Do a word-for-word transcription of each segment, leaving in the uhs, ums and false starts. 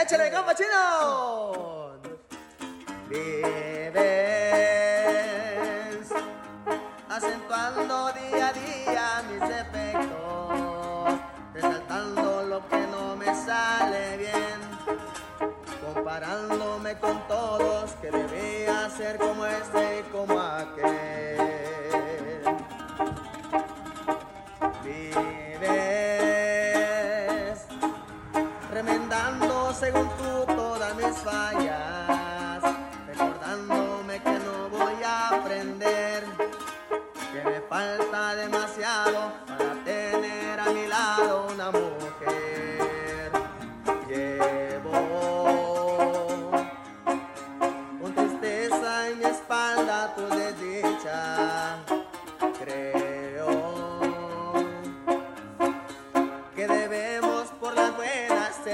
¡Échale, compa chino! Vives acentuando día a día mis defectos, resaltando lo que no me sale bien, comparándome con todos que debía ser como este y como aquel. Vives remendando según tú todas mis fallas, recordándome que no voy a aprender, que me falta demasiado para tener a mi lado una mujer. Llevo con tristeza en mi espalda tu desdicha, creo que debemos por las buenas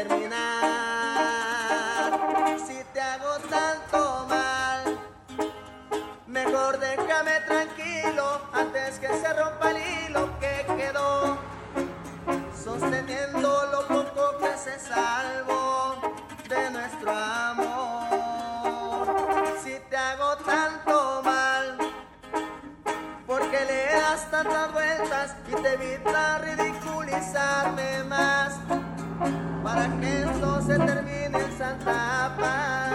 terminar. Si te hago tanto mal, mejor déjame tranquilo antes que se rompa el hilo que quedó sosteniendo lo poco que se salvó de nuestro amor. Si te hago tanto mal, porque le das tantas vueltas y te evitas ridiculizarme más, para que esto se termine en santa paz.